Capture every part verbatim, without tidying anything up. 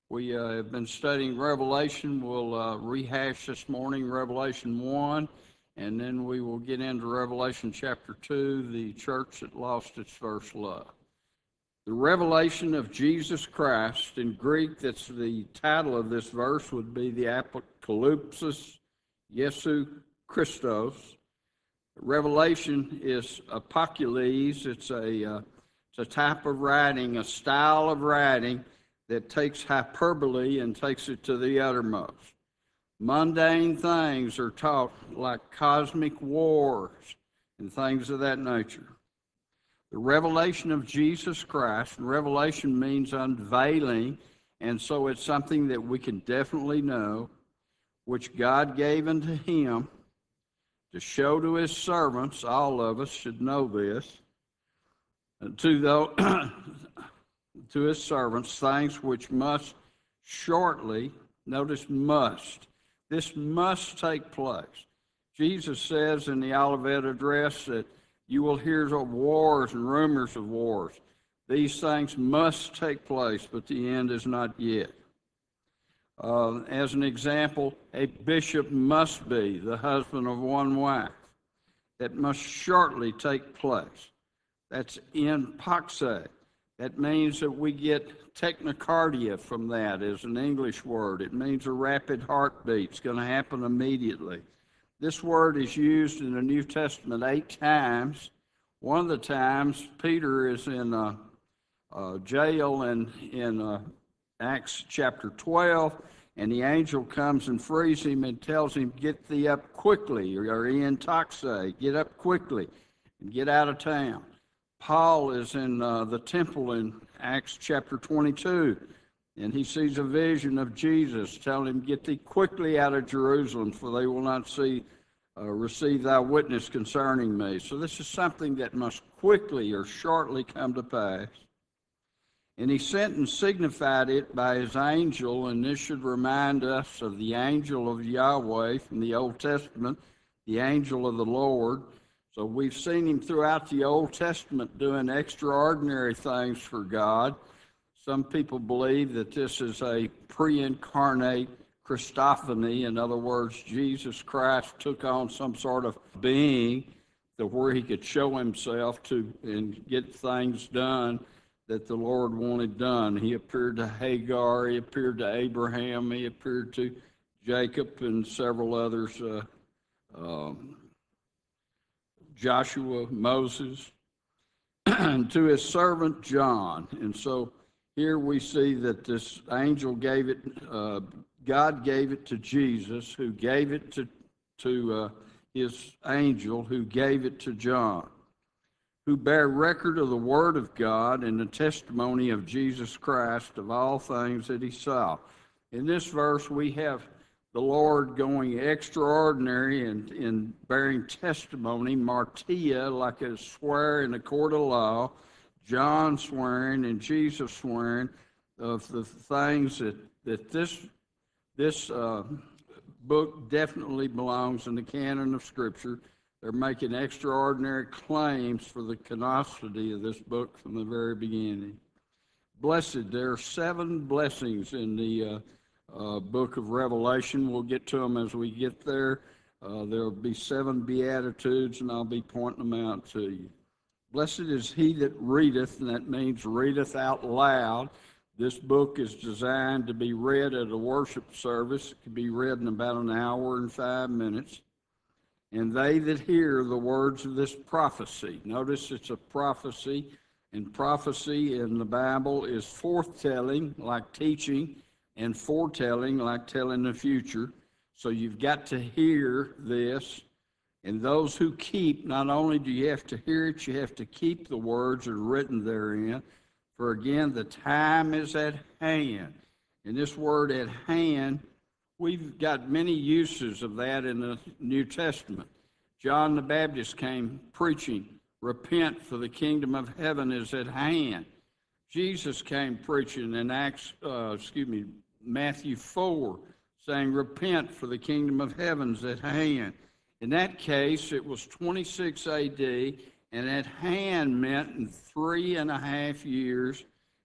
We uh, have been studying Revelation. We'll uh, rehash this morning Revelation one, and then we will get into Revelation chapter two, the church that lost its first love. The revelation of Jesus Christ, in Greek, that's the title of this verse, would be the Apocalypsis Jesu Christos. Revelation is apocalypse. It's a, uh, it's a type of writing, a style of writing that takes hyperbole and takes it to the uttermost. Mundane things are taught, like cosmic wars and things of that nature. The revelation of Jesus Christ, and revelation means unveiling, and so it's something that we can definitely know, which God gave unto him to show to his servants. All of us should know this, to the to his servants, things which must shortly, notice must, this must take place. Jesus says in the Olivet Address that you will hear of wars and rumors of wars. These things must take place, but the end is not yet. Uh, as an example, a bishop must be the husband of one wife. That must shortly take place. That's in paxe. That means that we get technocardia from that as an English word. It means a rapid heartbeat. It's going to happen immediately. This word is used in the New Testament eight times. One of the times, Peter is in uh, uh, jail in, in uh, Acts chapter twelve, and the angel comes and frees him and tells him, get thee up quickly, or in taxe, get up quickly, and get out of town. Paul is in uh, the temple in Acts chapter twenty-two, and he sees a vision of Jesus telling him, get thee quickly out of Jerusalem, for they will not see, uh, receive thy witness concerning me. So this is something that must quickly or shortly come to pass. And he sent and signified it by his angel, and this should remind us of the angel of Yahweh from the Old Testament, the angel of the Lord. So we've seen him throughout the Old Testament doing extraordinary things for God. Some people believe that this is a pre-incarnate Christophany. In other words, Jesus Christ took on some sort of being to where he could show himself to and get things done that the Lord wanted done. He appeared to Hagar, he appeared to Abraham, he appeared to Jacob and several others, uh, um, Joshua, Moses, and to his servant John. And so here we see that this angel gave it, uh, God gave it to Jesus, who gave it to, to uh, his angel, who gave it to John, who bear record of the word of God and the testimony of Jesus Christ of all things that he saw. In this verse, we have the Lord going extraordinary in, in bearing testimony, martia, like a swear in a court of law, John swearing and Jesus swearing of the things that, that this, this uh, book definitely belongs in the canon of Scripture. They're making extraordinary claims for the canonicity of this book from the very beginning. Blessed, there are seven blessings in the uh, uh, book of Revelation. We'll get to them as we get there. Uh, there will be seven beatitudes, and I'll be pointing them out to you. Blessed is he that readeth, and that means readeth out loud. This book is designed to be read at a worship service. It can be read in about an hour and five minutes. And they that hear the words of this prophecy. Notice it's a prophecy, and prophecy in the Bible is forthtelling, like teaching, and foretelling, like telling the future. So you've got to hear this. And those who keep, not only do you have to hear it, you have to keep the words that are written therein. For again, the time is at hand. And this word at hand, we've got many uses of that in the New Testament. John the Baptist came preaching, repent, for the kingdom of heaven is at hand. Jesus came preaching in Acts, uh, excuse me, Matthew four, saying, repent, for the kingdom of heaven is at hand. In that case, it was twenty-six A D, and at hand meant in three and a half years,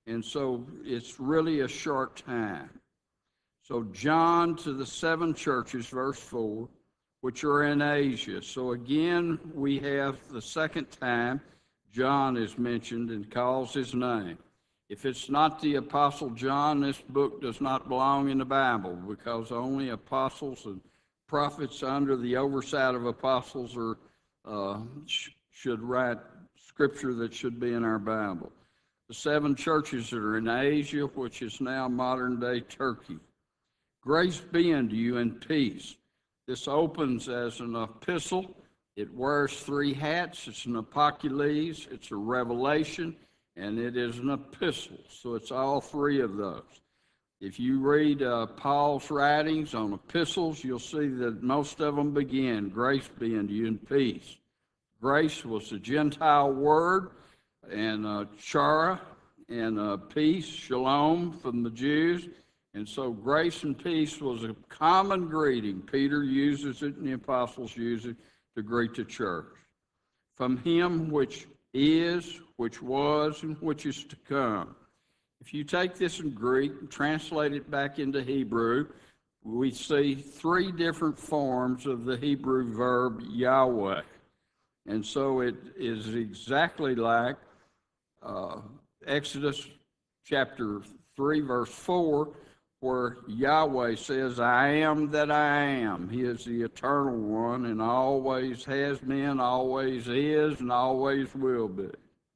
And so it's really a short time. So John to the seven churches, verse four, which are in Asia. So again, we have the second time John is mentioned and calls his name. If it's not the Apostle John, this book does not belong in the Bible, because only apostles and prophets under the oversight of apostles are, uh, sh- should write scripture that should be in our Bible. The seven churches that are in Asia, which is now modern-day Turkey. Grace be unto you and peace. This opens as an epistle. It wears three hats. It's an apocalypse, it's a revelation, and it is an epistle. So it's all three of those. If you read uh, Paul's writings on epistles, you'll see that most of them begin, grace be unto you and peace. Grace was a Gentile word, and uh, chara, and uh, peace, shalom, from the Jews. And so grace and peace was a common greeting. Peter uses it and the apostles use it to greet the church. From him which is, which was, and which is to come. If you take this in Greek and translate it back into Hebrew, we see three different forms of the Hebrew verb Yahweh. And so it is exactly like uh, Exodus chapter three, verse four, where Yahweh says, I am that I am. He is the eternal one and always has been, always is, and always will be.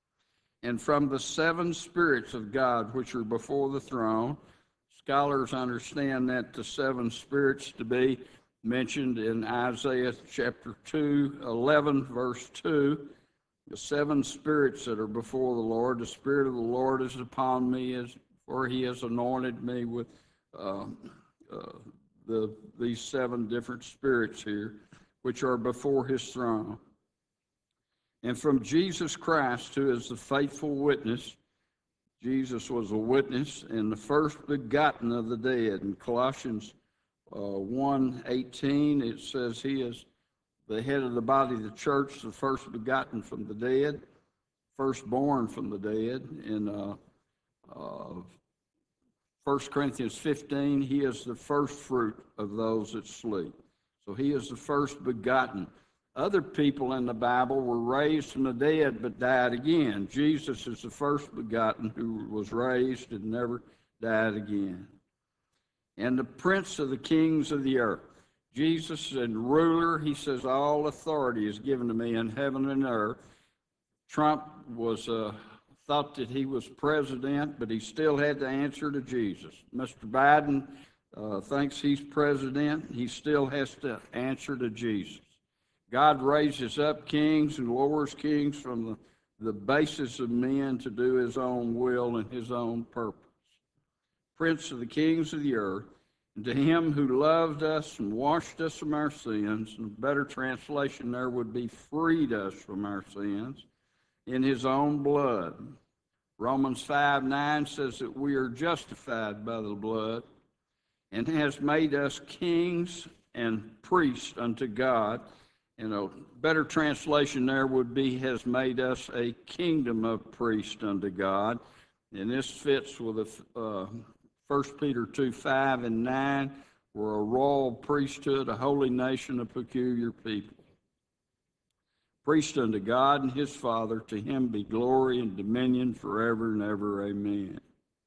And from the seven spirits of God which are before the throne, scholars understand that the seven spirits to be mentioned in Isaiah chapter two, eleven, verse two, the seven spirits that are before the Lord. The Spirit of the Lord is upon me, as for he has anointed me with uh, uh, the these seven different spirits here, which are before his throne. And from Jesus Christ, who is the faithful witness. Jesus was a witness and the first begotten of the dead. In Colossians uh, one eighteen, it says he is the head of the body of the church, the first begotten from the dead, firstborn from the dead. In uh, uh, First Corinthians fifteen, he is the first fruit of those that sleep. So he is the first begotten. Other people in the Bible were raised from the dead but died again. Jesus is the first begotten who was raised and never died again. And the prince of the kings of the earth. Jesus is ruler. He says, all authority is given to me in heaven and earth. Trump was uh, thought that he was president, but he still had to answer to Jesus. Mister Biden uh, thinks he's president. He still has to answer to Jesus. God raises up kings and lowers kings from the, the basis of men to do his own will and his own purpose. Prince of the kings of the earth, and to him who loved us and washed us from our sins, and a better translation there would be freed us from our sins, in his own blood. Romans five nine says that we are justified by the blood, and has made us kings and priests unto God. And a better translation there would be, has made us a kingdom of priests unto God. And this fits with uh, First Peter two five and nine. We're a royal priesthood, a holy nation, a peculiar people. Priest unto God and his Father, to him be glory and dominion forever and ever. Amen.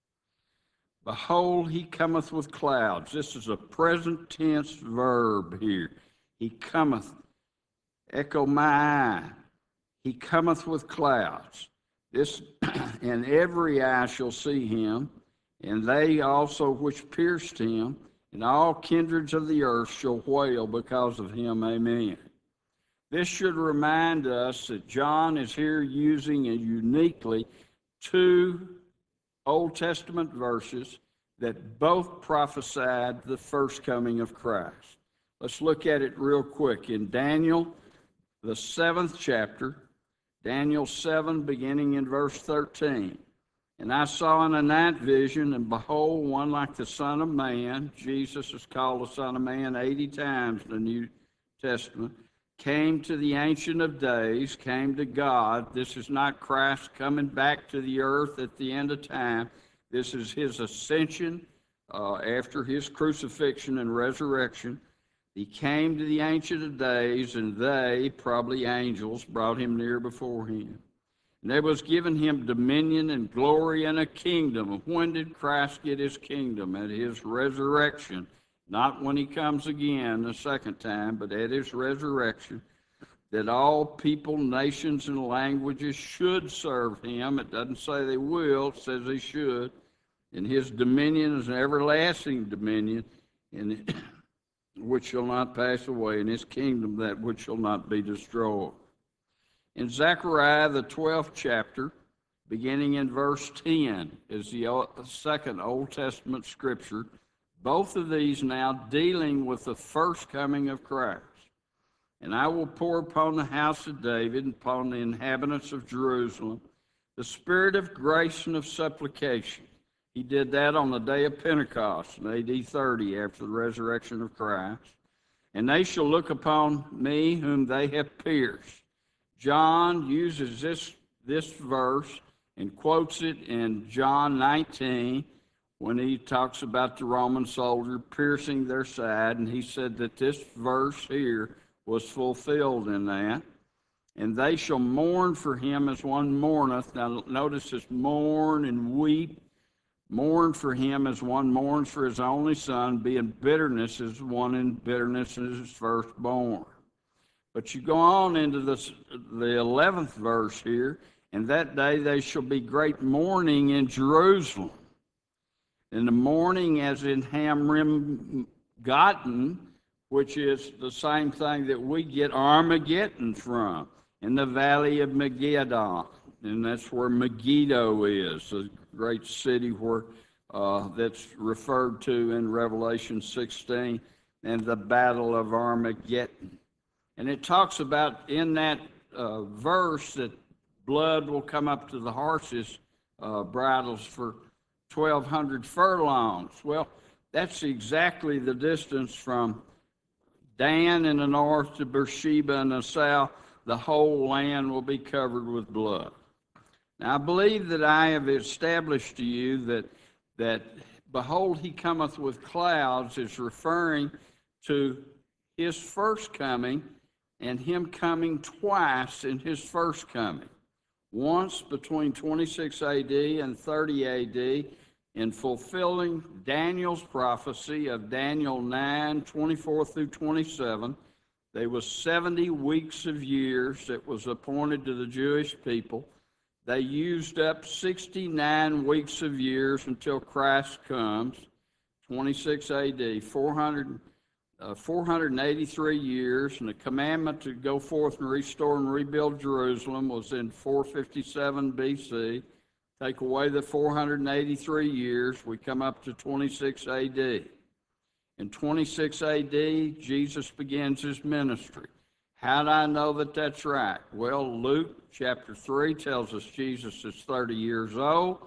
Behold, he cometh with clouds. This is a present tense verb here. He cometh. Echo my eye. He cometh with clouds. This, and every eye shall see him, and they also which pierced him, and all kindreds of the earth shall wail because of him. Amen. This should remind us that John is here using a uniquely two Old Testament verses that both prophesied the first coming of Christ. Let's look at it real quick. In Daniel, the seventh chapter, Daniel seven, beginning in verse thirteen. And I saw in a night vision, and behold, one like the Son of Man. Jesus is called the Son of Man eighty times in the New Testament. came to the Ancient of Days, came to God. This is not Christ coming back to the earth at the end of time. This is his ascension uh, after his crucifixion and resurrection. He came to the Ancient of Days, and they, probably angels, brought him near before him. And there was given him dominion and glory and a kingdom. When did Christ get his kingdom? At his resurrection. Not when he comes again the second time, but at his resurrection, that all people, nations, and languages should serve him. It doesn't say they will, it says they should. And his dominion is an everlasting dominion, and which shall not pass away, and his kingdom that which shall not be destroyed. In Zechariah, the twelfth chapter, beginning in verse ten, is the second Old Testament scripture. Both of these now dealing with the first coming of Christ. And I will pour upon the house of David and upon the inhabitants of Jerusalem the spirit of grace and of supplication. He did that on the day of Pentecost in A D thirty after the resurrection of Christ. And they shall look upon me whom they have pierced. John uses this, this verse and quotes it in John nineteen when he talks about the Roman soldier piercing their side, and he said that this verse here was fulfilled in that. And they shall mourn for him as one mourneth. Now notice this, mourn and weep. Mourn for him as one mourns for his only son, being bitterness as one in bitterness is his firstborn. But you go on into this, the eleventh verse here, and that day they shall be great mourning in Jerusalem. And the mourning as in Hamrim gotten, which is the same thing that we get Armageddon from, in the valley of Megiddo. And that's where Megiddo is, a great city where uh, that's referred to in Revelation sixteen, and the battle of Armageddon. And it talks about in that uh, verse that blood will come up to the horses' uh, bridles for twelve hundred furlongs. Well, that's exactly the distance from Dan in the north to Beersheba in the south. The whole land will be covered with blood. Now, I believe that I have established to you that, that behold, he cometh with clouds is referring to his first coming and him coming twice in his first coming. Once between twenty-six A D and thirty A D in fulfilling Daniel's prophecy of Daniel nine, twenty-four through twenty-seven. There was seventy weeks of years that was appointed to the Jewish people. They used up sixty-nine weeks of years until Christ comes, twenty-six A D, four hundred, uh, four hundred eighty-three years, and the commandment to go forth and restore and rebuild Jerusalem was in four fifty-seven B C. Take away the four hundred eighty-three years, we come up to twenty-six A D. In twenty-six A D, Jesus begins his ministry. How do I know that that's right? Well, Luke chapter three tells us Jesus is thirty years old,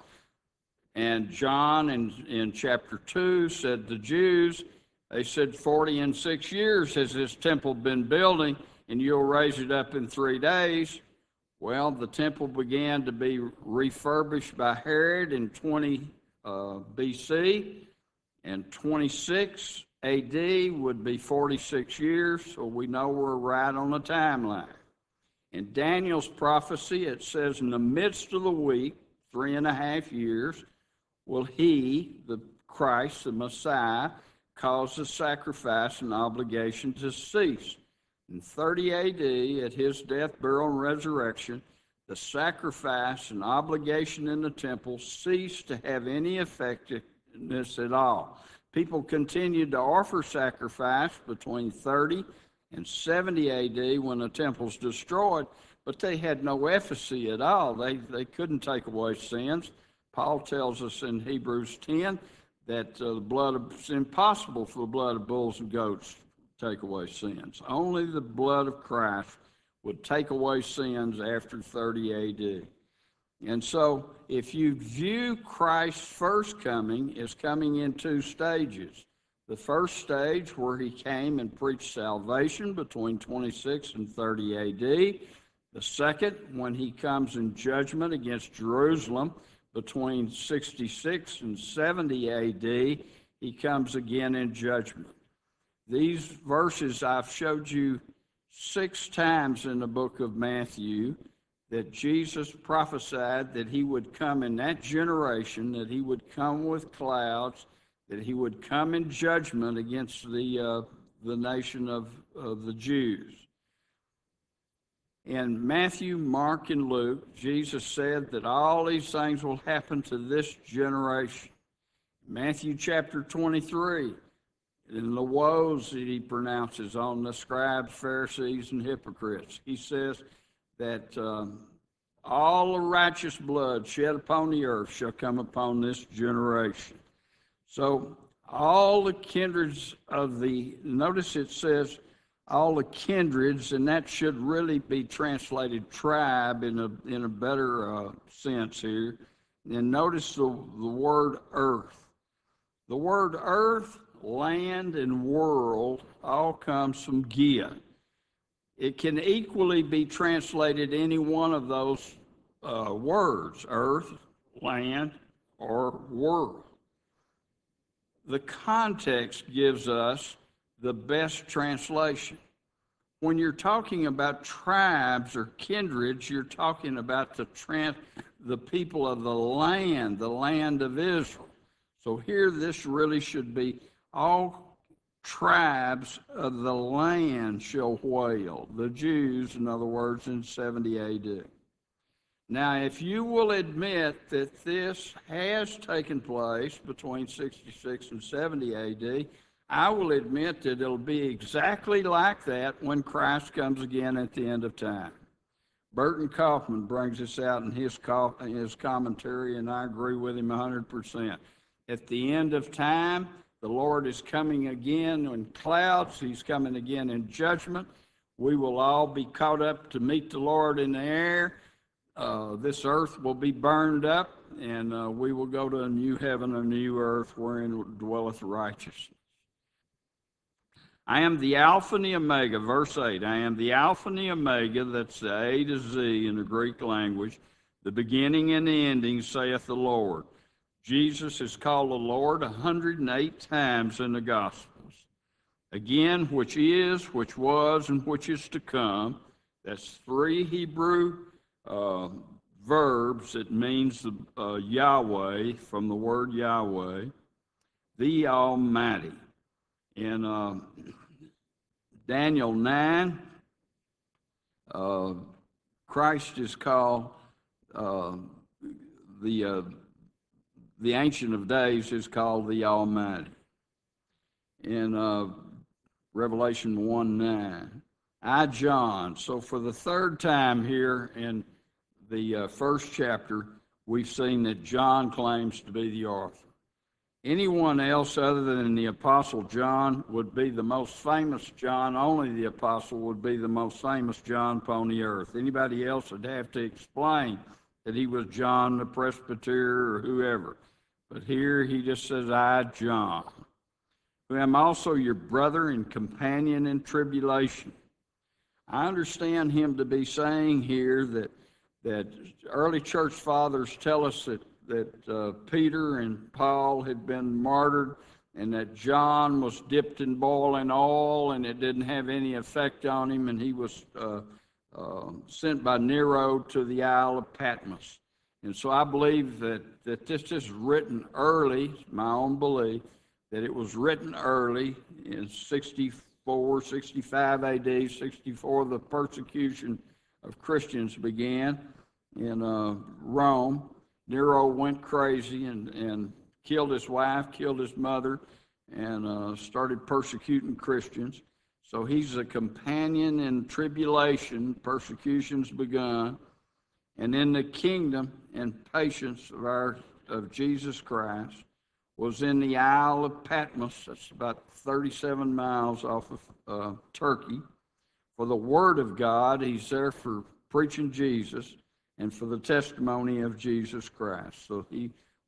and John in, in chapter two said the Jews, they said forty and six years has this temple been building, and you'll raise it up in three days. Well, the temple began to be refurbished by Herod in twenty uh, B C, and twenty-six A D would be forty-six years, so we know we're right on the timeline. In Daniel's prophecy, it says, in the midst of the week, three and a half years, will he, the Christ, the Messiah, cause the sacrifice and obligation to cease. In thirty A D, at his death, burial, and resurrection, the sacrifice and obligation in the temple ceased to have any effectiveness at all. People continued to offer sacrifice between thirty and seventy A D when the temple's destroyed, but they had no efficacy at all. They, they couldn't take away sins. Paul tells us in Hebrews ten that uh, the blood of, it's impossible for the blood of bulls and goats take away sins. Only the blood of Christ would take away sins after thirty A D. And so if you view Christ's first coming as coming in two stages, The first stage, where he came and preached salvation between twenty-six and thirty A D. The second, when he comes in judgment against Jerusalem between sixty-six and seventy A D, he comes again in judgment. These verses I've showed you six times in the book of Matthew, that Jesus prophesied that he would come in that generation, that he would come with clouds, that he would come in judgment against the, uh, the nation of, of the Jews. In Matthew, Mark, and Luke, Jesus said that all these things will happen to this generation. Matthew chapter twenty-three, in the woes that he pronounces on the scribes, Pharisees, and hypocrites, he says that um, all the righteous blood shed upon the earth shall come upon this generation. So all the kindreds of the, notice it says all the kindreds, and that should really be translated tribe in a, in a better uh, sense here. And notice the, the word earth. The word earth, land, and world all comes from Gia. It can equally be translated any one of those uh, words, earth, land, or world. The context gives us the best translation. When you're talking about tribes or kindreds, you're talking about the, trans, the people of the land, the land of Israel. So here this really should be all tribes of the land shall wail, the Jews, in other words, in seventy A D. Now, if you will admit that this has taken place between sixty-six and seventy A D, I will admit that it'll be exactly like that when Christ comes again at the end of time. Burton Kaufman brings this out in his, in his commentary, and I agree with him one hundred percent. At the end of time, the Lord is coming again in clouds. He's coming again in judgment. We will all be caught up to meet the Lord in the air. Uh, this earth will be burned up, and uh, we will go to a new heaven, a new earth, wherein dwelleth righteousness. I am the Alpha and the Omega, verse eight. I am the Alpha and the Omega, that's the A to Z in the Greek language, the beginning and the ending, saith the Lord. Jesus is called the Lord one hundred eight times in the Gospels. Again, which is, which was, and which is to come. That's three Hebrew uh, verbs. It means the, uh, Yahweh, from the word Yahweh, the Almighty. In uh, Daniel nine, uh, Christ is called uh, the uh, the Ancient of Days is called the Almighty. In uh, Revelation one nine, I, John. So for the third time here in the uh, first chapter, we've seen that John claims to be the author. Anyone else other than the Apostle John would be the most famous John. Only the Apostle would be the most famous John upon the earth. Anybody else would have to explain that he was John the Presbyter or whoever. But here he just says, I, John, who am also your brother and companion in tribulation. I understand him to be saying here that, that early church fathers tell us that that uh, Peter and Paul had been martyred, and that John was dipped in boiling oil, and it didn't have any effect on him, and he was uh, uh, sent by Nero to the Isle of Patmos. And so I believe that, that this is written early, my own belief, that it was written early in sixty-four, sixty-five A D, sixty-four, the persecution of Christians began in uh, Rome. Nero went crazy and, and killed his wife, killed his mother, and uh, started persecuting Christians. So he's a companion in tribulation, persecution's begun, and in the kingdom and patience of our of Jesus Christ was in the Isle of Patmos. That's about thirty-seven miles off of uh, Turkey. For the word of God, he's there for preaching Jesus and for the testimony of Jesus Christ. So he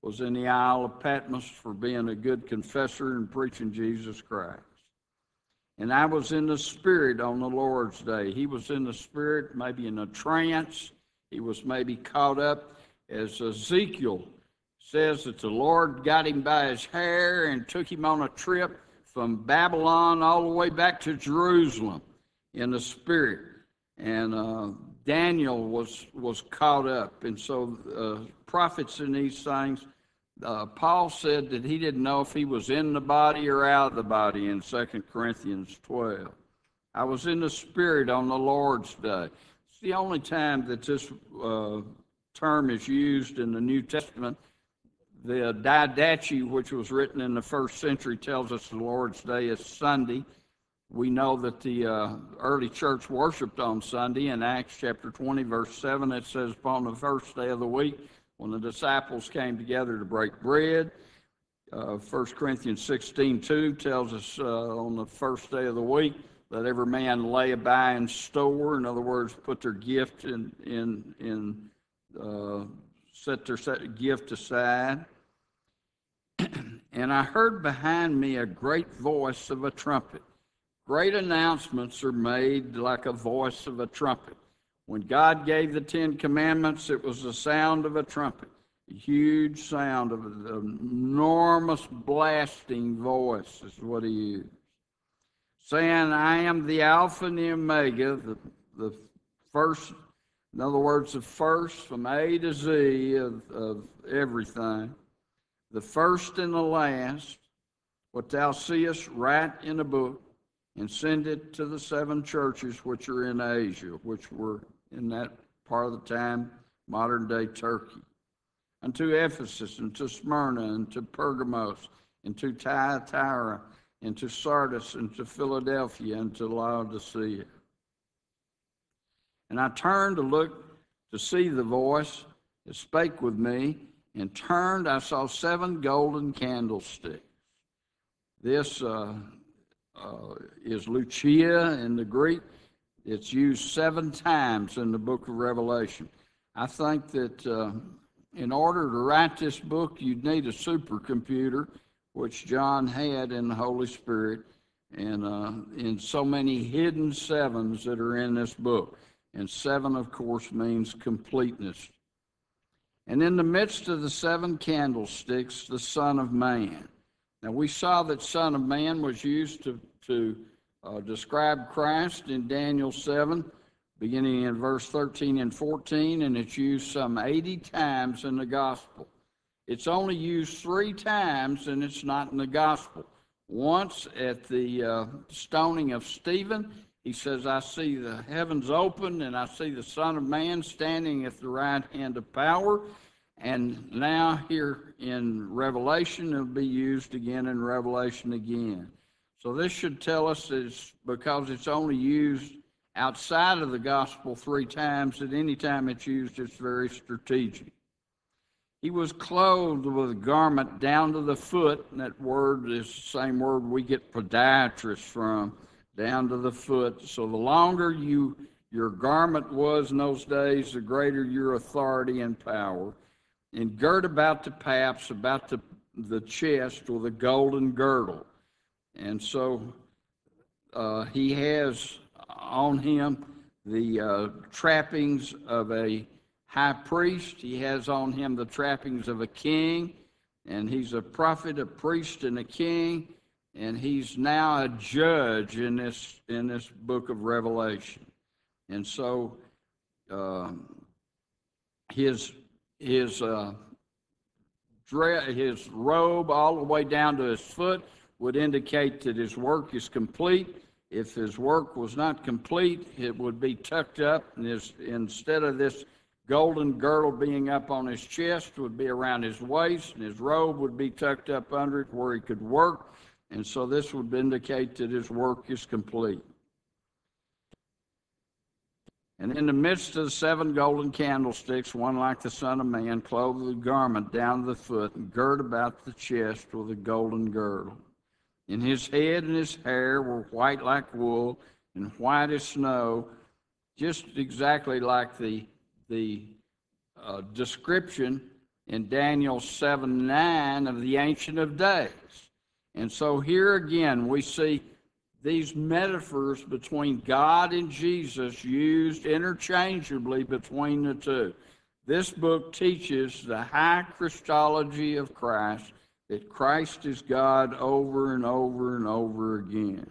was in the Isle of Patmos for being a good confessor and preaching Jesus Christ. And I was in the Spirit on the Lord's day. He was in the Spirit, maybe in a trance. He was maybe caught up, as Ezekiel says that the Lord got him by his hair and took him on a trip from Babylon all the way back to Jerusalem in the Spirit. And uh, Daniel was, was caught up. And so uh, prophets in these things, uh, Paul said that he didn't know if he was in the body or out of the body in Second Corinthians twelve. I was in the Spirit on the Lord's day. It's the only time that this uh, term is used in the New Testament. The Didache, which was written in the first century, tells us the Lord's Day is Sunday. We know that the uh, early church worshiped on Sunday. In Acts chapter twenty, verse seven, it says, upon the first day of the week, when the disciples came together to break bread. Uh, First Corinthians sixteen two tells us uh, on the first day of the week, let every man lay by in store. In other words, put their gift in, in, in uh, set their set gift aside. And I heard behind me a great voice of a trumpet. Great announcements are made like a voice of a trumpet. When God gave the Ten Commandments, it was the sound of a trumpet, a huge sound of an enormous blasting voice is what he used, saying, I am the Alpha and the Omega, the, the first, in other words, the first from A to Z of, of everything, the first and the last. What thou seest, write in a book and send it to the seven churches which are in Asia, which were in that part of the time, modern-day Turkey, unto Ephesus, and to Smyrna, and to Pergamos, and to Thyatira, and to Sardis, and to Philadelphia, and to Laodicea. And I turned to look to see the voice that spake with me, and turned, I saw seven golden candlesticks. This uh, uh, is Lucia in the Greek. It's used seven times in the book of Revelation. I think that uh, in order to write this book, you'd need a supercomputer, which John had in the Holy Spirit, and uh, in so many hidden sevens that are in this book. And seven, of course, means completeness. And in the midst of the seven candlesticks, the Son of Man. Now, we saw that Son of Man was used to, to uh, describe Christ in Daniel seven, beginning in verse thirteen and fourteen, and it's used some eighty times in the Gospel. It's only used three times, and it's not in the Gospel. Once at the uh, stoning of Stephen, he says, I see the heavens open, and I see the Son of Man standing at the right hand of power. And now here in Revelation, it'll be used again in Revelation again. So this should tell us that it's because it's only used outside of the gospel three times, that any time it's used, it's very strategic. He was clothed with a garment down to the foot, and that word is the same word we get podiatrist from, down to the foot. So the longer you your garment was in those days, the greater your authority and power. And girt about the paps, about the, the chest, with a golden girdle. And so uh, he has on him the uh, trappings of a high priest. He has on him the trappings of a king. And he's a prophet, a priest, and a king. And he's now a judge in this, in this book of Revelation. And so um, his... His uh, dress, his robe, all the way down to his foot, would indicate that his work is complete. If his work was not complete, it would be tucked up, and his, instead of this golden girdle being up on his chest, it would be around his waist, and his robe would be tucked up under it where he could work. And so this would indicate that his work is complete. And in the midst of the seven golden candlesticks, one like the Son of Man, clothed with a garment down to the foot, and girt about the chest with a golden girdle. And his head and his hair were white like wool, and white as snow, just exactly like the, the uh, description in Daniel seven nine of the Ancient of Days. And so here again we see these metaphors between God and Jesus used interchangeably between the two. This book teaches the high Christology of Christ, that Christ is God over and over and over again.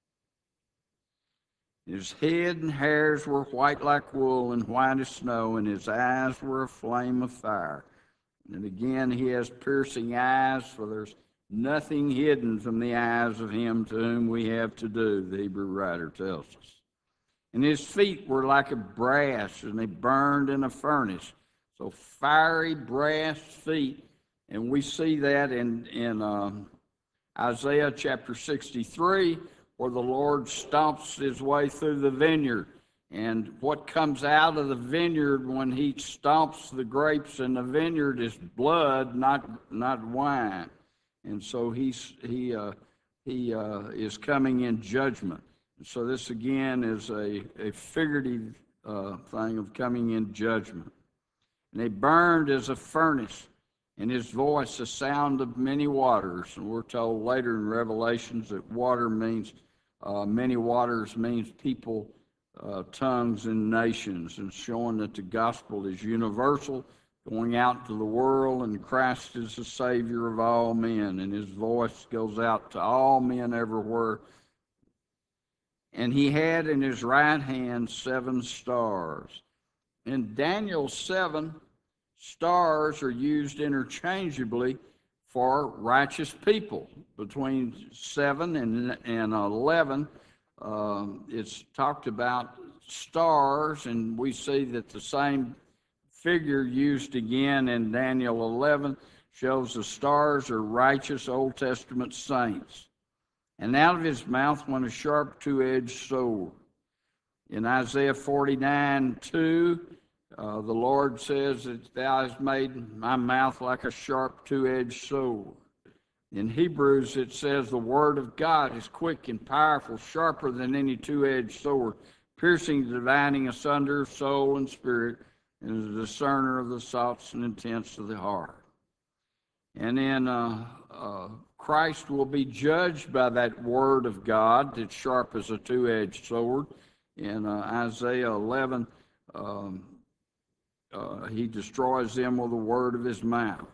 His head and hairs were white like wool and white as snow, and his eyes were a flame of fire. And again, he has piercing eyes, for there's nothing hidden from the eyes of him to whom we have to do, the Hebrew writer tells us. And his feet were like a brass, and they burned in a furnace. So fiery brass feet. And we see that in, in um, Isaiah chapter sixty-three, where the Lord stomps his way through the vineyard. And what comes out of the vineyard when he stomps the grapes in the vineyard is blood, not, not wine. And so he's, he, uh, he uh, is coming in judgment. So this again is a, a figurative uh, thing of coming in judgment. And they burned as a furnace, and his voice a sound of many waters. And we're told later in Revelations that water means, uh, many waters means people, uh, tongues, and nations, and showing that the gospel is universal, going out to the world, and Christ is the Savior of all men, and his voice goes out to all men everywhere. And he had in his right hand seven stars. In Daniel seven, stars are used interchangeably for righteous people. Between seven and, and eleven, uh, it's talked about stars, and we see that the same figure used again in Daniel eleven shows the stars are righteous Old Testament saints. And out of his mouth went a sharp two-edged sword. In Isaiah forty-nine two, uh, the Lord says that thou hast made my mouth like a sharp two-edged sword. In Hebrews it says the word of God is quick and powerful, sharper than any two-edged sword, piercing, dividing asunder soul and spirit, and is a discerner of the thoughts and intents of the heart. And then uh, uh, Christ will be judged by that word of God that's sharp as a two-edged sword. In uh, Isaiah eleven, um, uh, he destroys them with the word of his mouth.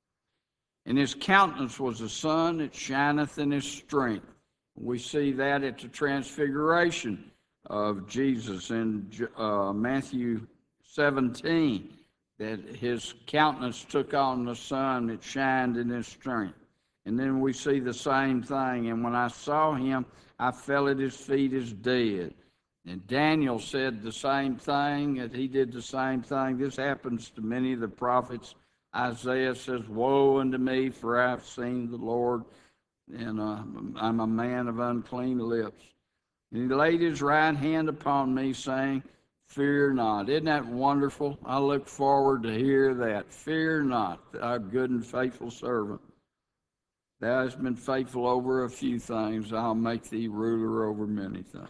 And his countenance was a sun that shineth in his strength. We see that at the transfiguration of Jesus in uh, Matthew seventeen, that his countenance took on the sun that shined in his strength. And then we see the same thing. And when I saw him, I fell at his feet as dead. And Daniel said the same thing, that he did the same thing. This happens to many of the prophets. Isaiah says, woe unto me, for I have seen the Lord, and uh, I'm a man of unclean lips. And he laid his right hand upon me, saying, fear not. Isn't that wonderful? I look forward to hear that. Fear not, our good and faithful servant. Thou hast been faithful over a few things. I'll make thee ruler over many things.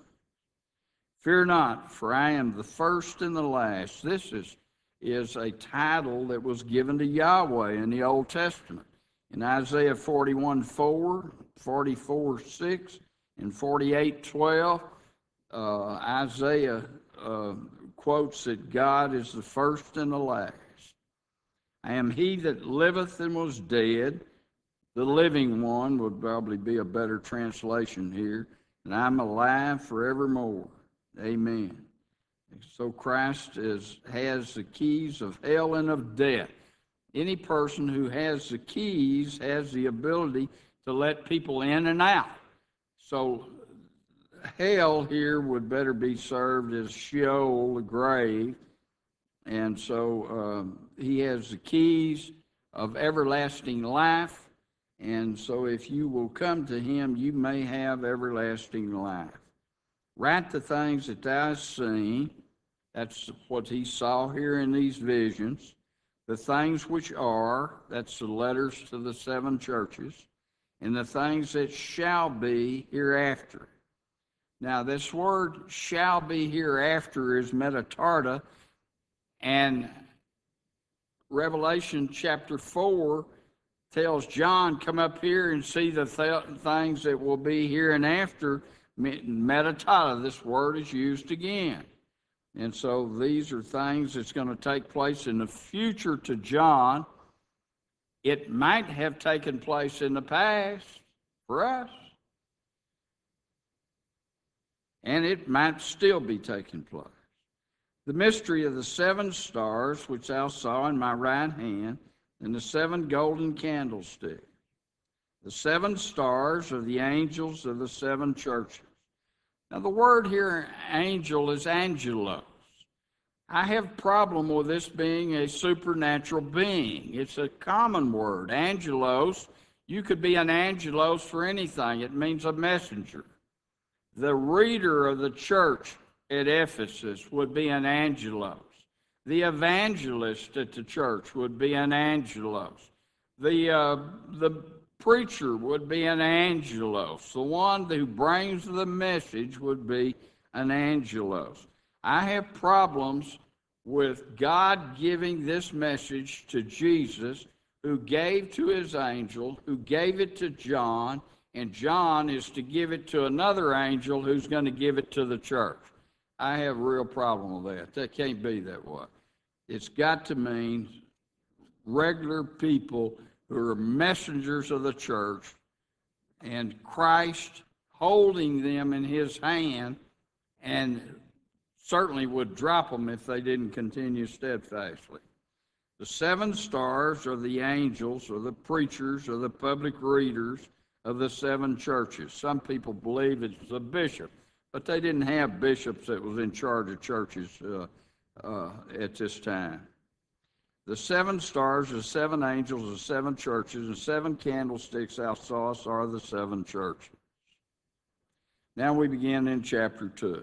Fear not, for I am the first and the last. This is, is a title that was given to Yahweh in the Old Testament. In Isaiah forty-one four, forty-four six, and forty-eight twelve, uh, Isaiah uh, quotes that God is the first and the last. I am he that liveth and was dead. The living one would probably be a better translation here. And I'm alive forevermore. Amen. So Christ is, has the keys of hell and of death. Any person who has the keys has the ability to let people in and out. So hell here would better be served as Sheol, the grave. And so um, he has the keys of everlasting life. And so if you will come to him, you may have everlasting life. Write the things that thou hast seen. That's what he saw here in these visions. The things which are, that's the letters to the seven churches, and the things that shall be hereafter. Now, this word shall be hereafter is metatarta, and Revelation chapter four tells John, come up here and see the th- things that will be here and after. Metatata, this word is used again. And so these are things that's going to take place in the future to John. It might have taken place in the past for us, and it might still be taking place. The mystery of the seven stars, which thou saw in my right hand, and the seven golden candlesticks. The seven stars are the angels of the seven churches. Now, the word here, angel, is angelos. I have a problem with this being a supernatural being. It's a common word, angelos. You could be an angelos for anything. It means a messenger. The reader of the church at Ephesus would be an angelos. The evangelist at the church would be an angelos. The, uh, the preacher would be an angelos. The one who brings the message would be an angelos. I have problems with God giving this message to Jesus, who gave to his angel, who gave it to John, and John is to give it to another angel who's going to give it to the church. I have a real problem with that. That can't be that way. It's got to mean regular people who are messengers of the church, and Christ holding them in his hand, and certainly would drop them if they didn't continue steadfastly. The seven stars are the angels or the preachers or the public readers of the seven churches. Some people believe it's a bishop, but they didn't have bishops that was in charge of churches uh, uh, at this time. The seven stars are seven angels of seven churches, and seven candlesticks thou sawest are the seven churches. Now we begin in chapter two.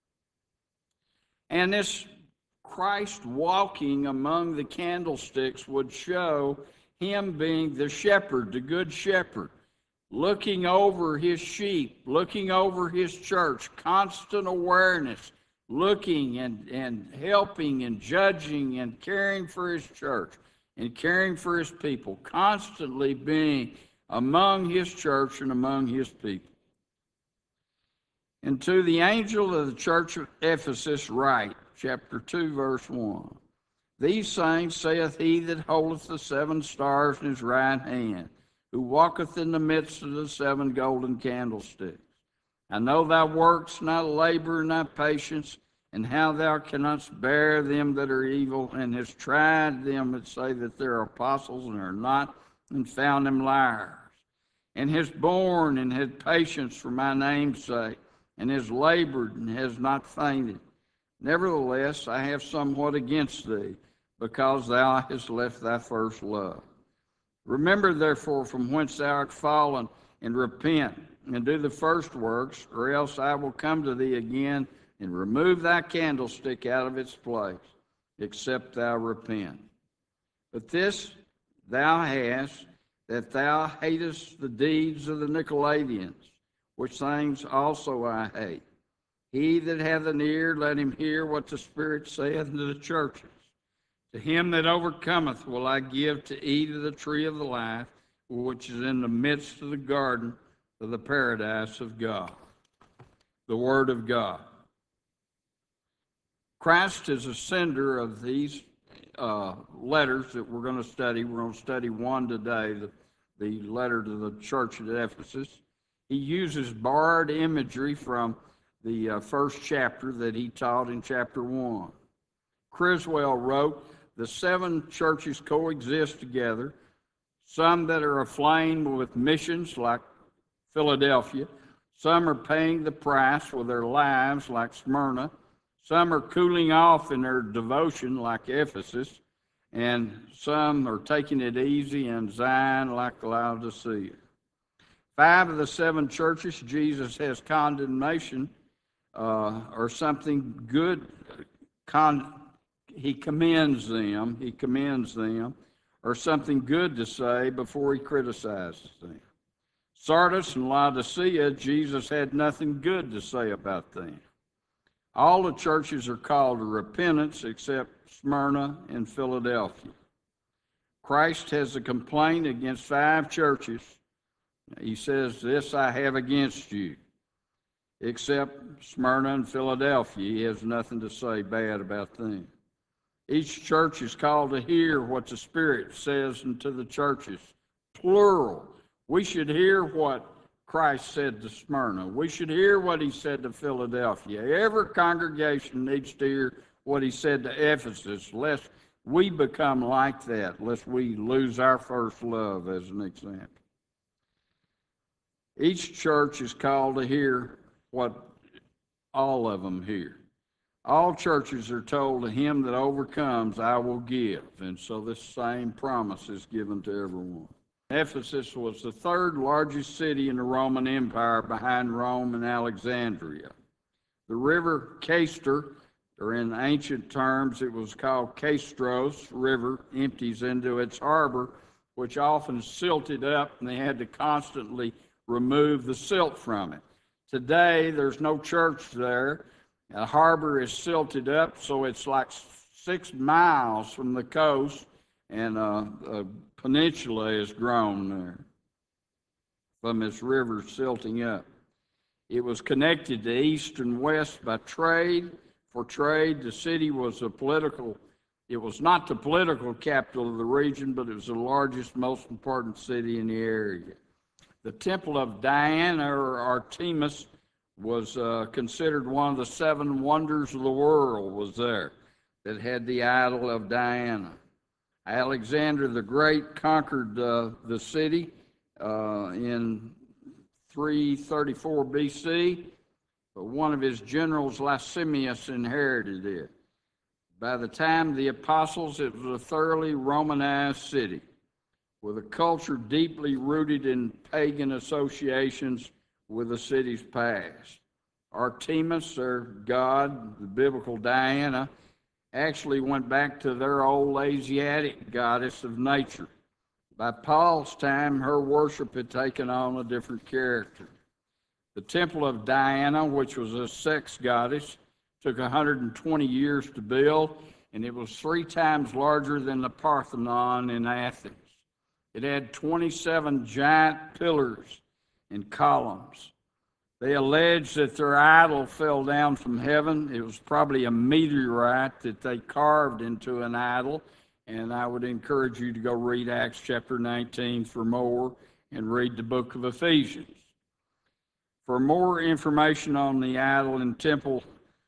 And this Christ walking among the candlesticks would show him being the shepherd, the good shepherd, looking over his sheep, looking over his church, constant awareness, looking and, and helping and judging and caring for his church and caring for his people, constantly being among his church and among his people. And to the angel of the church of Ephesus write, chapter two, verse one, these things saith he that holdeth the seven stars in his right hand, who walketh in the midst of the seven golden candlesticks. I know thy works, and thy labor, and thy patience, and how thou cannot bear them that are evil, and hast tried them that say that they are apostles and are not, and found them liars. And hast borne and had patience for my name's sake, and has labored and has not fainted. Nevertheless, I have somewhat against thee, because thou hast left thy first love. Remember, therefore, from whence thou art fallen, and repent, and do the first works, or else I will come to thee again, and remove thy candlestick out of its place, except thou repent. But this thou hast, that thou hatest the deeds of the Nicolaitans, which things also I hate. He that hath an ear, let him hear what the Spirit saith unto the churches. To him that overcometh will I give to eat of the tree of the life, which is in the midst of the garden of the paradise of God. The Word of God. Christ is a sender of these uh, letters that we're going to study. We're going to study one today, the, the letter to the church at Ephesus. He uses borrowed imagery from the uh, first chapter that he taught in chapter one. Criswell wrote, the seven churches coexist together, some that are aflame with missions like Philadelphia, some are paying the price with their lives like Smyrna, some are cooling off in their devotion like Ephesus, and some are taking it easy in Zion like Laodicea. Five of the seven churches, Jesus has condemnation uh, or something good. Con- he commends them, he commends them, or something good to say before he criticizes them. Sardis and Laodicea, Jesus had nothing good to say about them. All the churches are called to repentance except Smyrna and Philadelphia. Christ has a complaint against five churches. He says, "This I have against you," except Smyrna and Philadelphia. He has nothing to say bad about them. Each church is called to hear what the Spirit says unto the churches, plural. We should hear what Christ said to Smyrna. We should hear what he said to Philadelphia. Every congregation needs to hear what he said to Ephesus, lest we become like that, lest we lose our first love, as an example. Each church is called to hear what all of them hear. All churches are told, to him that overcomes, I will give. And so this same promise is given to everyone. Ephesus was the third largest city in the Roman Empire behind Rome and Alexandria. The river Cayster, or in ancient terms it was called Castros River, empties into its harbor, which often silted up, and they had to constantly remove the silt from it. Today, there's no church there. The harbor is silted up, so it's like six miles from the coast, and uh, a peninsula is grown there from this river silting up. It was connected to east and west by trade. For trade, the city was a political, it was not the political capital of the region, but it was the largest, most important city in the area. The temple of Diana, or Artemis, was uh, considered one of the seven wonders of the world, was there, that had the idol of Diana. Alexander the Great conquered uh, the city uh, in three thirty-four B C, but one of his generals, Licinius, inherited it. By the time of the apostles, it was a thoroughly Romanized city, with a culture deeply rooted in pagan associations with the city's past. Artemis, their god, the biblical Diana, actually went back to their old Asiatic goddess of nature. By Paul's time, her worship had taken on a different character. The temple of Diana, which was a sex goddess, took one hundred twenty years to build, and it was three times larger than the Parthenon in Athens. It had twenty-seven giant pillars and columns. They alleged that their idol fell down from heaven. It was probably a meteorite that they carved into an idol, and I would encourage you to go read Acts chapter nineteen for more, and read the book of Ephesians. For more information on the idol and temple,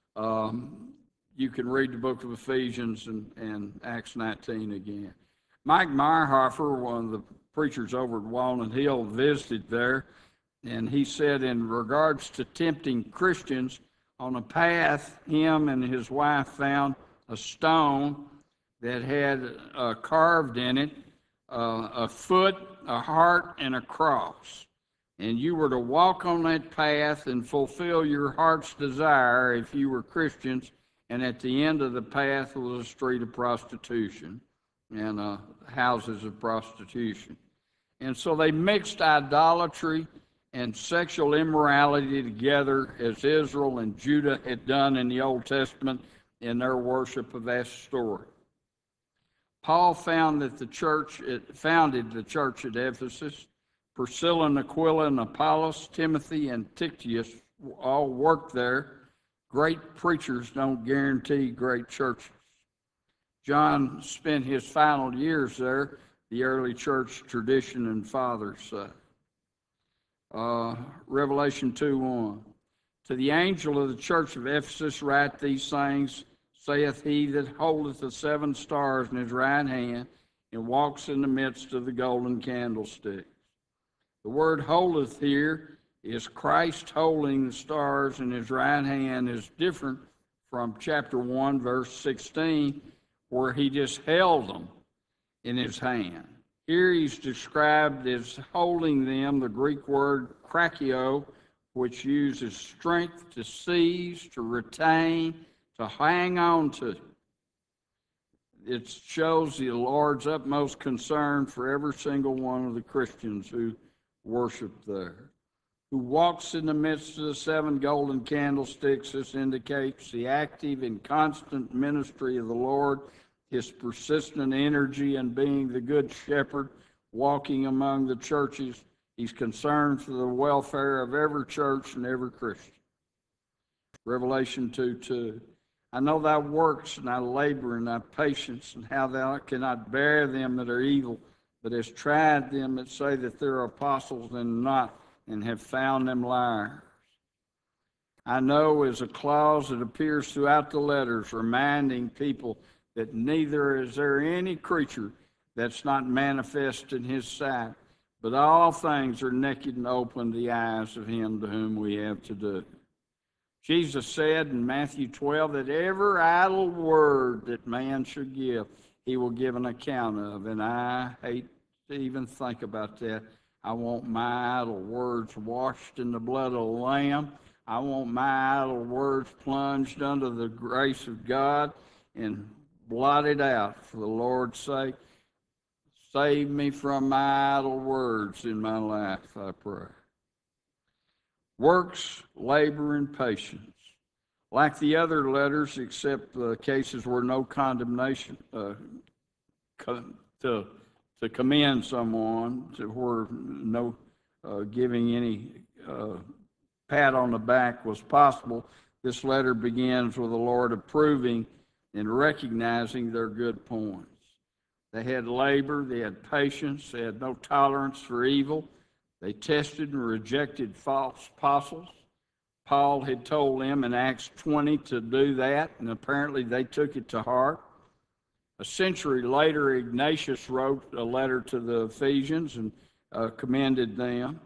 um, you can read the book of Ephesians and, and Acts nineteen again. Mike Meyerhofer, one of the preachers over at Walnut Hill, visited there, and he said, in regards to tempting Christians, on a path, him and his wife found a stone that had uh, carved in it uh, a foot, a heart, and a cross. And you were to walk on that path and fulfill your heart's desire if you were Christians, and at the end of the path was a street of prostitution and uh, houses of prostitution. And so they mixed idolatry and sexual immorality together, as Israel and Judah had done in the Old Testament in their worship of Ashtoreth. Paul found that the church, it founded the church at Ephesus. Priscilla and Aquila and Apollos, Timothy and Tychicus all worked there. Great preachers don't guarantee great churches. John spent his final years there, the early church tradition and fathers say. Uh, Revelation two one. To the angel of the church of Ephesus write these things, saith he that holdeth the seven stars in his right hand, and walks in the midst of the golden candlesticks. The word holdeth here is Christ holding the stars in his right hand is different from chapter one, verse sixteen, where he just held them in his hand. Here he's described as holding them, the Greek word krakio, which uses strength to seize, to retain, to hang on to. It shows the Lord's utmost concern for every single one of the Christians who worship there. Who walks in the midst of the seven golden candlesticks. This indicates the active and constant ministry of the Lord his persistent energy in being the good shepherd, walking among the churches. He's concerned for the welfare of every church and every Christian. Revelation two two. I know thy works, and thy labor, and thy patience, and how thou cannot bear them that are evil, but hast tried them that say that they're apostles and not, and have found them liars. I know is a clause that appears throughout the letters, reminding people that neither is there any creature that's not manifest in his sight, but all things are naked and open to the eyes of him to whom we have to do. Jesus said in Matthew twelve that every idle word that man should give, he will give an account of. And I hate to even think about that. I want my idle words washed in the blood of the Lamb. I want my idle words plunged under the grace of God and blotted out for the Lord's sake. Save me from my idle words in my life, I pray. Works, labor, and patience. Like the other letters, except the cases where no condemnation uh, to, to commend someone, to where no uh, giving any uh, pat on the back was possible, this letter begins with the Lord approving and recognizing their good points. They had labor, they had patience, they had no tolerance for evil. They tested and rejected false apostles. Paul had told them in Acts twenty to do that, and apparently they took it to heart. A century later, Ignatius wrote a letter to the Ephesians and uh, commended them.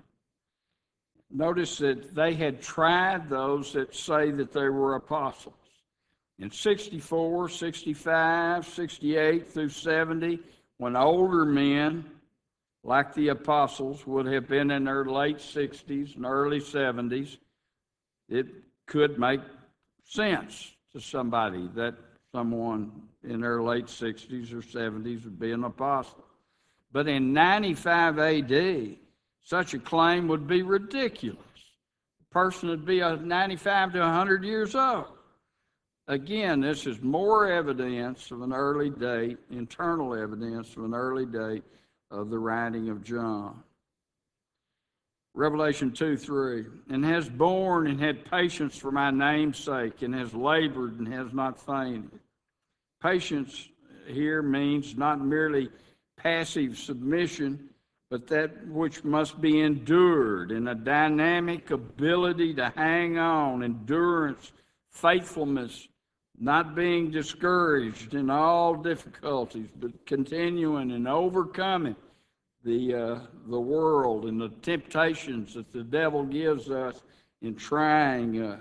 Notice that they had tried those that say that they were apostles. In sixty-four, sixty-five, sixty-eight through seventy, when older men like the apostles would have been in their late sixties and early seventies, it could make sense to somebody that someone in their late sixties or seventies would be an apostle. But in ninety-five A D, such a claim would be ridiculous. A person would be ninety-five to one hundred years old. Again, this is more evidence of an early date, internal evidence of an early date of the writing of John. Revelation two three, and has borne and had patience for my name's sake, and has labored and has not fainted. Patience here means not merely passive submission, but that which must be endured, and a dynamic ability to hang on, endurance, faithfulness, not being discouraged in all difficulties, but continuing and overcoming the uh, the world and the temptations that the devil gives us in trying us.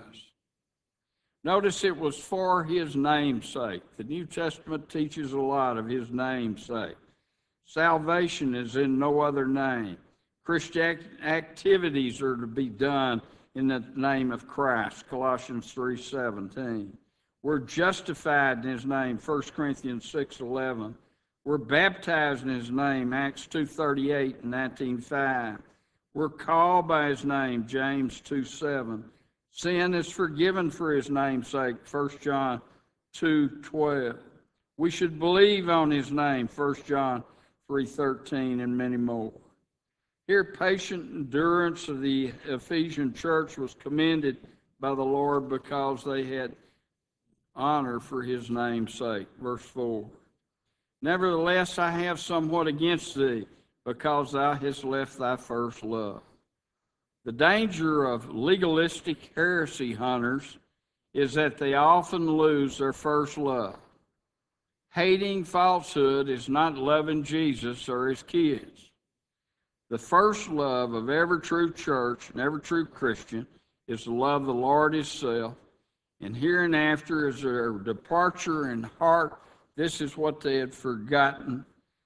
Notice it was for his name's sake. The New Testament teaches a lot of his name's sake. Salvation is in no other name. Christian activities are to be done in the name of Christ, Colossians three seventeen. We're justified in his name, First Corinthians six eleven. We're baptized in his name, Acts two thirty-eight and nineteen five. We're called by his name, James two seven. Sin is forgiven for his name's sake, First John two twelve. We should believe on his name, First John three thirteen, and many more. Here, patient endurance of the Ephesian church was commended by the Lord because they had honor for his name's sake. Verse four. Nevertheless, I have somewhat against thee, because thou hast left thy first love. The danger of legalistic heresy hunters is that they often lose their first love. Hating falsehood is not loving Jesus or his kids. The first love of every true church and every true Christian is to love the Lord himself, and hereinafter is their departure in heart. This is what they had forgotten.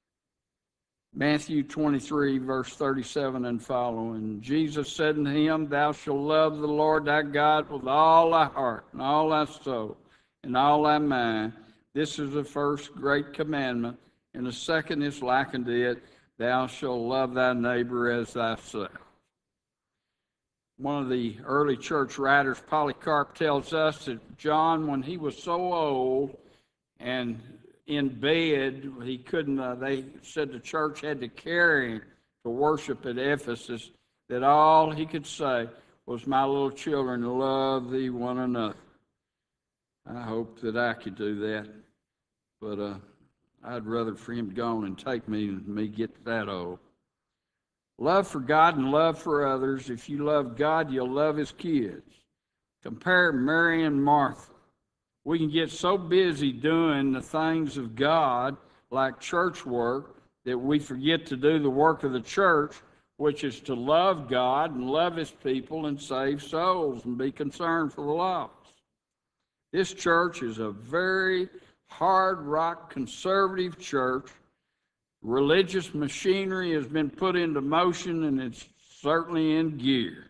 Matthew twenty-three, verse thirty-seven and following. Jesus said unto him, Thou shalt love the Lord thy God with all thy heart, and all thy soul, and all thy mind. This is the first great commandment, and the second is like unto it, Thou shalt love thy neighbor as thyself. One of the early church writers, Polycarp, tells us that John, when he was so old and in bed. He couldn't, uh, they said the church had to carry him to worship at Ephesus, that all he could say was, "My little children, love thee one another." I hope that I could do that, but uh, I'd rather for him to go on and take me than me get that old. Love for God and love for others. If you love God, you'll love his kids. Compare Mary and Martha. We can get so busy doing the things of God, like church work, that we forget to do the work of the church, which is to love God and love his people and save souls and be concerned for the lost. This church is a very hard rock conservative church. Religious machinery has been put into motion, and it's certainly in gear.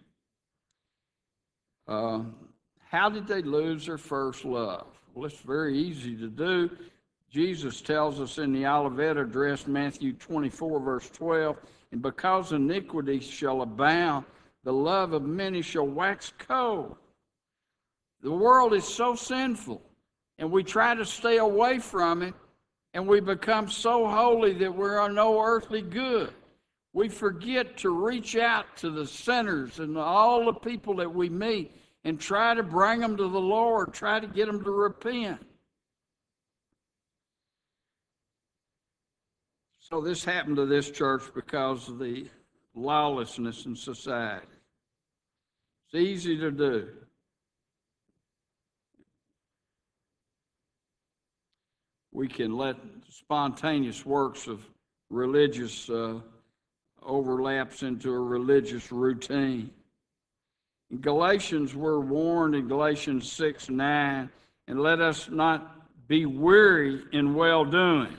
Uh, how did they lose their first love? Well, it's very easy to do. Jesus tells us in the Olivet address, Matthew twenty-four, verse twelve, "And because iniquity shall abound, the love of many shall wax cold." The world is so sinful, and we try to stay away from it, and we become so holy that we're no earthly good. We forget to reach out to the sinners and all the people that we meet and try to bring them to the Lord, try to get them to repent. So this happened to this church because of the lawlessness in society. It's easy to do. We can let spontaneous works of religious uh, overlaps into a religious routine. In Galatians, we're warned in Galatians six nine, "And let us not be weary in well-doing."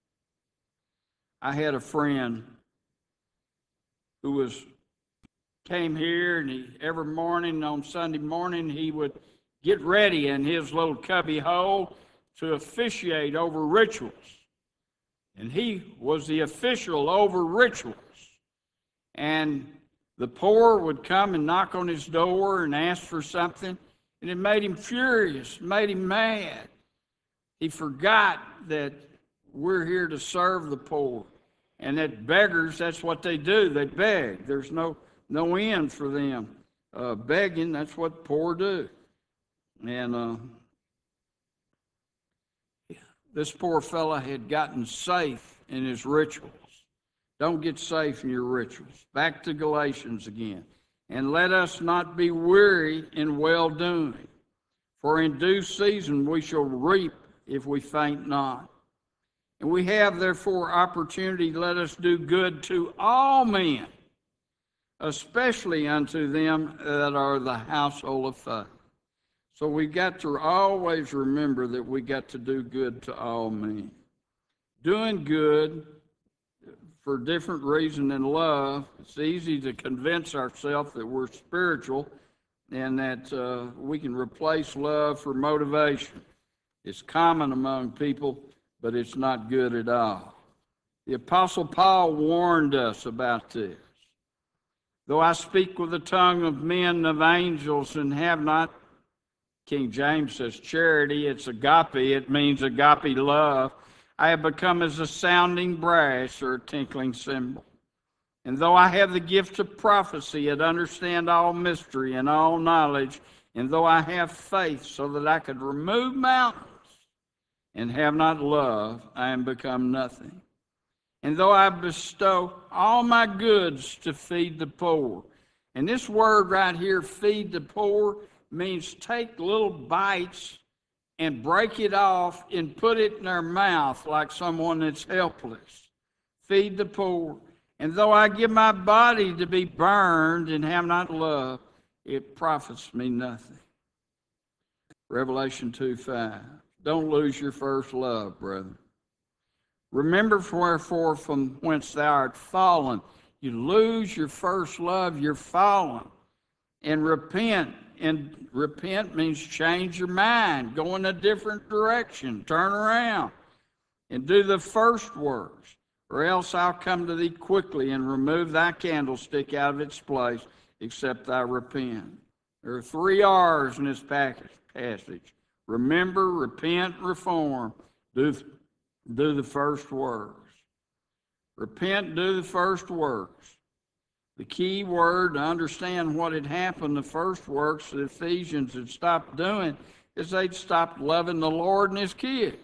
I had a friend who was came here, and he, every morning on Sunday morning, he would get ready in his little cubby hole to officiate over rituals. And he was the official over rituals. And the poor would come and knock on his door and ask for something, and it made him furious, made him mad. He forgot that we're here to serve the poor, and that beggars, that's what they do, they beg. There's no, no end for them uh, begging. That's what poor do. And uh, this poor fella had gotten safe in his rituals. Don't get safe in your rituals. Back to Galatians again. "And let us not be weary in well-doing, for in due season we shall reap if we faint not. And we have therefore opportunity, let us do good to all men, especially unto them that are the household of faith." So we got to always remember that we got to do good to all men. Doing good for different reason than love. It's easy to convince ourselves that we're spiritual and that uh, we can replace love for motivation. It's common among people, but it's not good at all. The Apostle Paul warned us about this. "Though I speak with the tongue of men and of angels and have not," King James says charity, it's agape, it means agape love, "I have become as a sounding brass or a tinkling cymbal. And though I have the gift of prophecy and understand all mystery and all knowledge, and though I have faith so that I could remove mountains and have not love, I am become nothing. And though I bestow all my goods to feed the poor." And this word right here, feed the poor, means take little bites and break it off and put it in their mouth like someone that's helpless. Feed the poor. "And though I give my body to be burned and have not love, it profits me nothing." Revelation two five. Don't lose your first love, brethren. "Remember wherefore from whence thou art fallen." You lose your first love, you're fallen. "And repent." And repent means change your mind, go in a different direction, turn around, and do the first works, "or else I'll come to thee quickly and remove thy candlestick out of its place, except thou repent." There are three R's in this passage. Remember, repent, reform. Do do the first works. Repent, do the first works. The key word to understand what had happened, the first works the Ephesians had stopped doing, is they'd stopped loving the Lord and his kids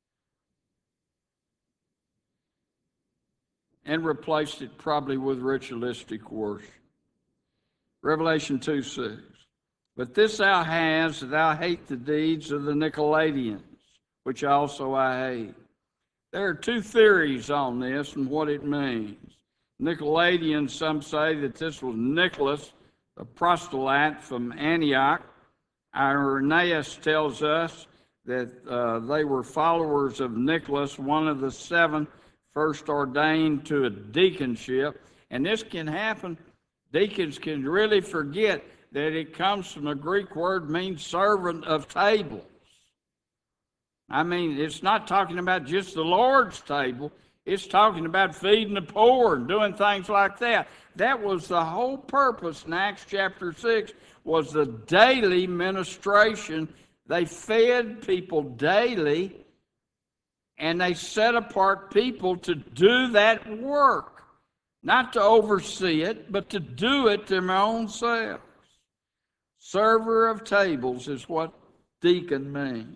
and replaced it probably with ritualistic worship. Revelation two six. But this thou hast, thou hate the deeds of the Nicolaitans, which also I hate. There are two theories on this and what it means. Nicolaitans, some say that this was Nicholas, a proselyte from Antioch. Irenaeus tells us that uh, they were followers of Nicholas, one of the seven first ordained to a deaconship. And this can happen. Deacons can really forget that it comes from a Greek word means servant of tables. I mean, it's not talking about just the Lord's table. It's talking about feeding the poor and doing things like that. That was the whole purpose in Acts chapter six, was the daily ministration. They fed people daily, and they set apart people to do that work. Not to oversee it, but to do it their own selves. Server of tables is what deacon means.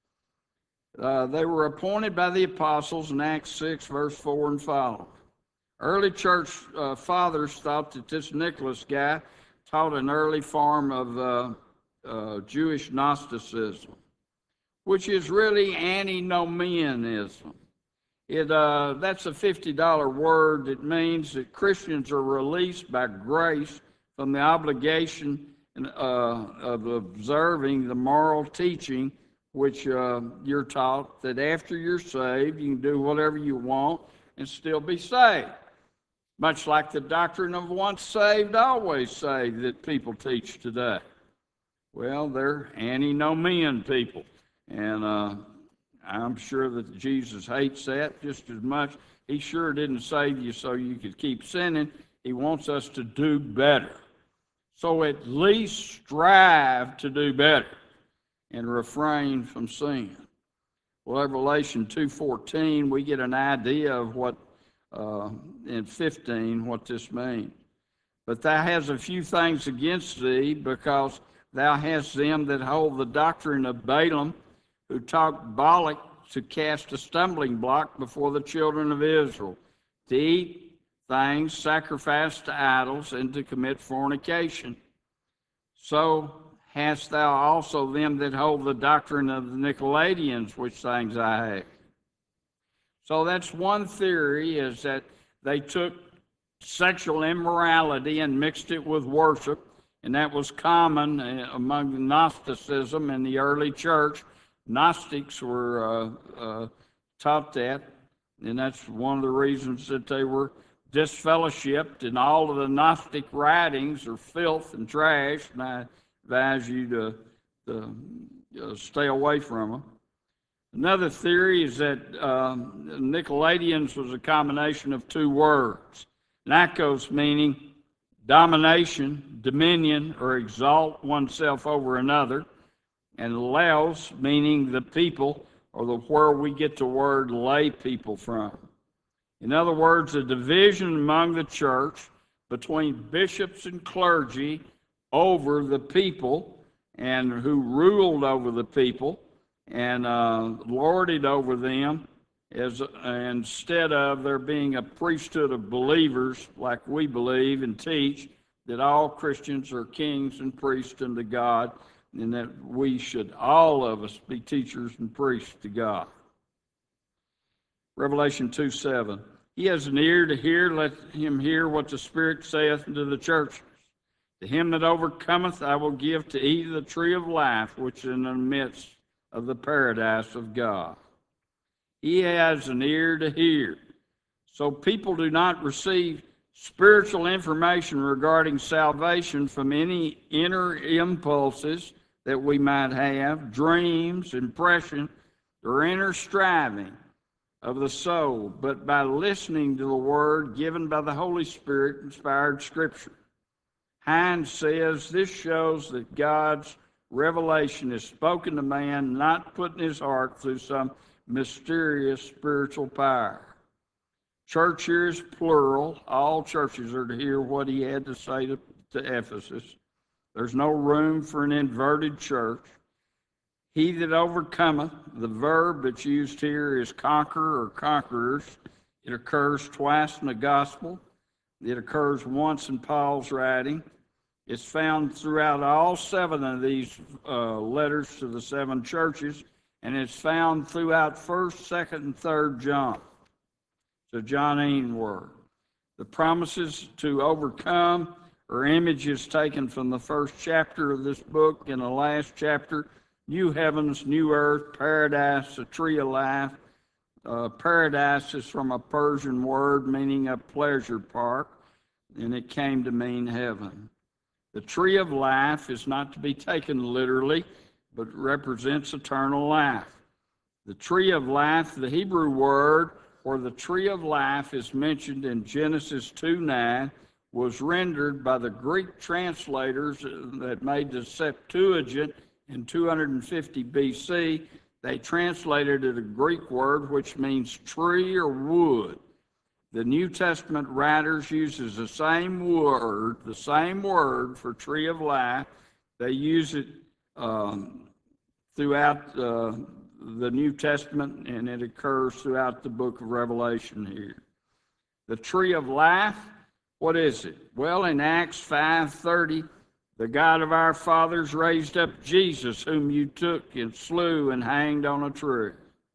Uh, they were appointed by the apostles in Acts six, verse four and following. Early church uh, fathers thought that this Nicholas guy taught an early form of uh, uh, Jewish Gnosticism, which is really antinomianism. It, uh, that's a fifty dollar word. It means that Christians are released by grace from the obligation uh, of observing the moral teaching which uh, you're taught that after you're saved, you can do whatever you want and still be saved. Much like the doctrine of once saved, always saved that people teach today. Well, they're antinomian people. And uh, I'm sure that Jesus hates that just as much. He sure didn't save you so you could keep sinning. He wants us to do better. So at least strive to do better and refrain from sin. Well, Revelation two fourteen, we get an idea of what, uh, in fifteen, what this means. But thou hast a few things against thee, because thou hast them that hold the doctrine of Balaam, who taught Balak to cast a stumbling block before the children of Israel, to eat things sacrificed to idols, and to commit fornication. So hast thou also them that hold the doctrine of the Nicolaitans, which things I hate. So that's one theory, is that they took sexual immorality and mixed it with worship, and that was common among Gnosticism in the early church. Gnostics were uh, uh, taught that, and that's one of the reasons that they were disfellowshipped, and all of the Gnostic writings are filth and trash, and I advise you to, to uh, stay away from them. Another theory is that um, Nicolaitans was a combination of two words. Nikos meaning domination, dominion, or exalt oneself over another, and laos meaning the people, or the where we get the word lay people from. In other words, a division among the church between bishops and clergy over the people, and who ruled over the people and uh, lorded over them, as instead of there being a priesthood of believers like we believe and teach that all Christians are kings and priests unto God, and that we should, all of us, be teachers and priests to God. Revelation two seven. He has an ear to hear, let him hear what the Spirit saith unto the churches. To him that overcometh I will give to eat of the tree of life, which is in the midst of the paradise of God. He has an ear to hear. So people do not receive spiritual information regarding salvation from any inner impulses that we might have, dreams, impression, or inner striving of the soul, but by listening to the word given by the Holy Spirit, inspired Scripture. Hines says this shows that God's revelation is spoken to man, not put in his heart through some mysterious spiritual power. Church here is plural. All churches are to hear what he had to say to, to Ephesus. There's no room for an inverted church. He that overcometh, the verb that's used here is conquer or conquerors. It occurs twice in the gospel. It occurs once in Paul's writing. It's found throughout all seven of these uh, letters to the seven churches, and it's found throughout first, second, and third John. So Johannine word. The promises to overcome are images taken from the first chapter of this book in the last chapter. New heavens, new earth, paradise, a tree of life. Uh, paradise is from a Persian word meaning a pleasure park, and it came to mean heaven. The tree of life is not to be taken literally, but represents eternal life. The tree of life, the Hebrew word for the tree of life is mentioned in Genesis two nine, was rendered by the Greek translators that made the Septuagint in two hundred fifty B C. They translated it a Greek word which means tree or wood. The New Testament writers uses the same word, the same word for tree of life. They use it um, throughout uh, the New Testament, and it occurs throughout the book of Revelation here. The tree of life, what is it? Well, in Acts five thirty, the God of our fathers raised up Jesus, whom you took and slew and hanged on a tree.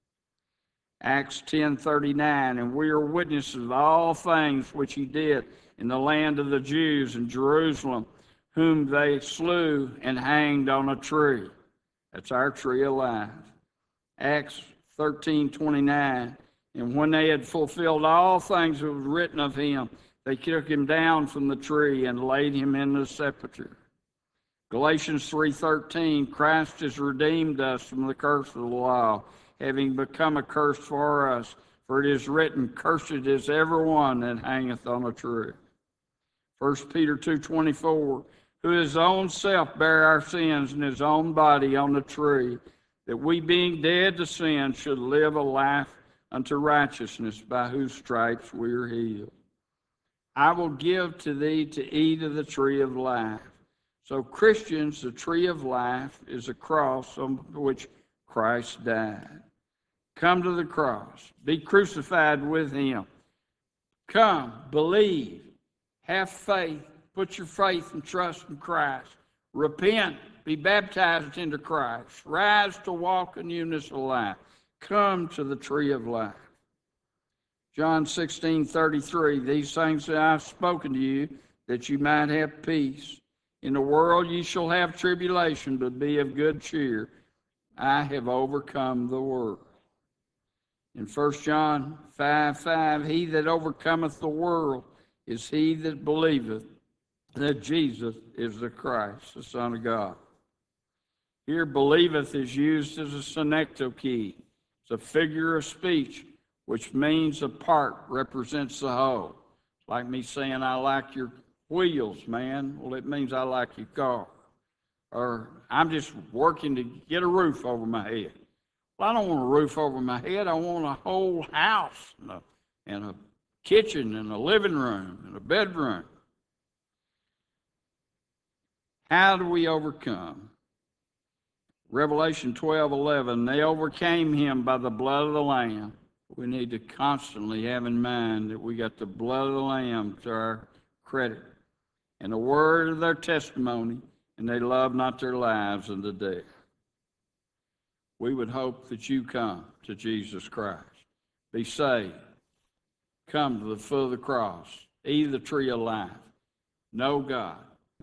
Acts ten thirty-nine, and we are witnesses of all things which he did in the land of the Jews in Jerusalem, whom they slew and hanged on a tree. That's our tree of life. Acts thirteen twenty-nine, and when they had fulfilled all things that was written of him, they took him down from the tree and laid him in the sepulchre. Galatians three thirteen, Christ has redeemed us from the curse of the law, having become a curse for us. For it is written, cursed is every one that hangeth on a tree. First Peter two twenty-four, who his own self bare our sins in his own body on the tree, that we being dead to sin should live a life unto righteousness, by whose stripes we are healed. I will give to thee to eat of the tree of life. So Christians, the tree of life is a cross on which Christ died. Come to the cross. Be crucified with him. Come, believe, have faith, put your faith and trust in Christ. Repent, be baptized into Christ. Rise to walk in newness of life. Come to the tree of life. John sixteen thirty-three, these things that I have spoken to you, that you might have peace. In the world ye shall have tribulation, but be of good cheer. I have overcome the world. In First John five five, he that overcometh the world is he that believeth that Jesus is the Christ, the Son of God. Here, believeth is used as a synecdoche. It's a figure of speech, which means a part represents the whole. It's like me saying, I like your wheels, man. Well, it means I like your car. Or I'm just working to get a roof over my head. Well, I don't want a roof over my head. I want a whole house and a, and a kitchen and a living room and a bedroom. How do we overcome? Revelation twelve eleven, they overcame him by the blood of the Lamb. We need to constantly have in mind that we got the blood of the Lamb to our credit, and the word of their testimony, and they love not their lives unto death. We would hope that you come to Jesus Christ, be saved, come to the foot of the cross, eat the tree of life, know God,